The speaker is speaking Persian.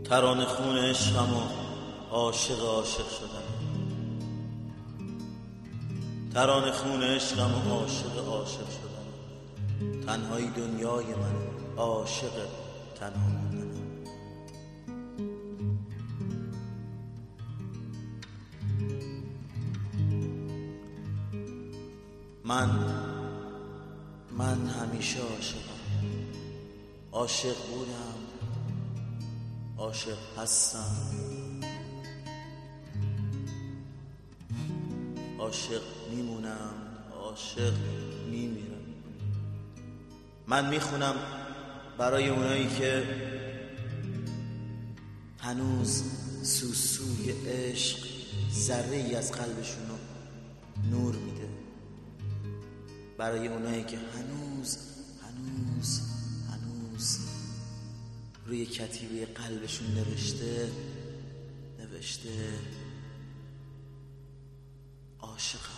ترانه خون عشقم و عاشق شدم. ترانه خون عشقم و عاشق شدم. تنهایی دنیای من، عاشق تنها موندنم. من همیشه عاشق بودم، عاشق هستم، عاشق میمونم، عاشق میمیرم. من میخونم برای اونایی که هنوز سوسوی عشق ذره ای از قلبشونو نور میده، برای اونایی که هنوز روی کتیبه قلبشون نوشته عاشق